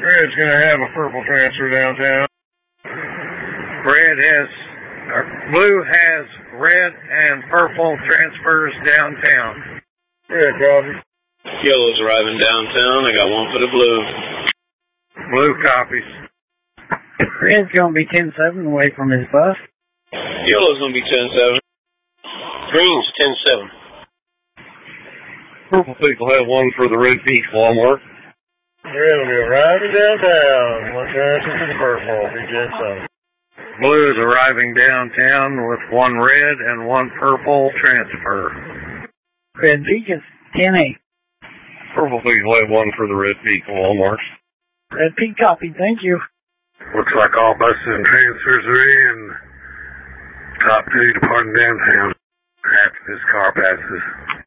Red's going to have a purple transfer downtown. Blue has red and purple transfers downtown. Yeah, copy. Yellow's arriving downtown. I got one for the blue. Blue copies. Red's going to be 10-7 away from his bus. Yellow's going to be 10-7. Green's 10-7. Purple people have one for the red peak Walmart. Red will be arriving downtown. One transfer for the purple. Be 10-7. Blue is arriving downtown with one red and one purple transfer. Red peak is 10-8. Purple people have one for the red peak Walmart. Red peak copy. Thank you. Looks like all buses and transfers are in. Top 2 departing downtown after this car passes.